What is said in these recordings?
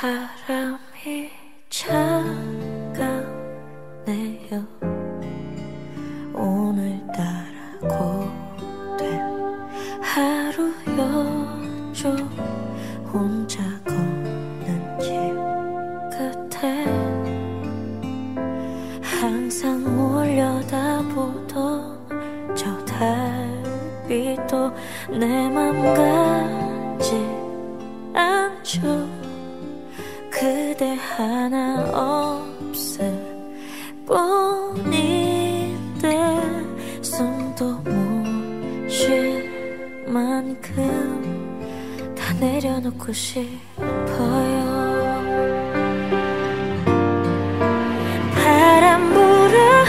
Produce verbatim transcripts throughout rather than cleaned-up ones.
바람이 차가네요. 오늘따라 고된 하루였죠. 혼자 걷는 길 끝에 항상 몰려다보던 저 달빛도 내 맘 같지 않죠. 그대 하나 없을 뿐인데 숨도 못 쉴 만큼 다 내려놓고 싶어요. 바람 불어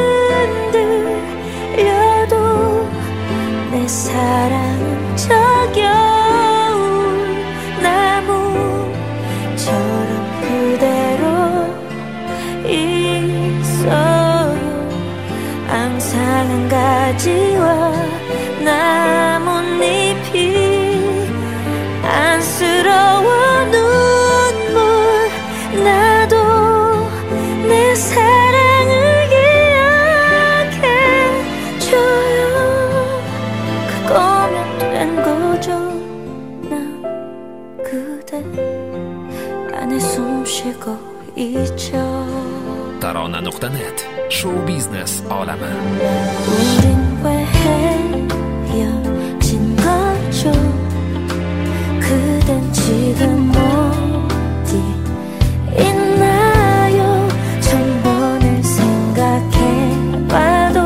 흔들려도 내 사랑은 저 겨울 나무처럼 그대로 있어요. 항상 한 가지와 나뭇잎이 안쓰러워 눈물 나도 내 사랑을 기억해줘요. 그거면 된 거죠. 난 그대 안에 숨 쉬고 있죠. ترانه نقطه نت شو بیزنس عالمه. 우린 왜 헤어진 거죠? 그댄 지금 어디 있나요? 천 번을 생각해봐도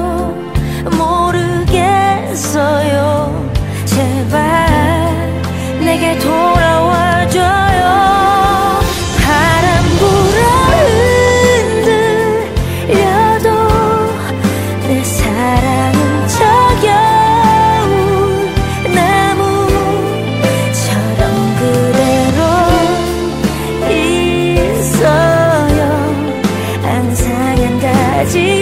모르겠어요. 제발 내게 돌아와줘요. 바람 불어 흔들려도 내 사랑은 저 겨울 나무처럼 그대로 있어요. 항상 한 가지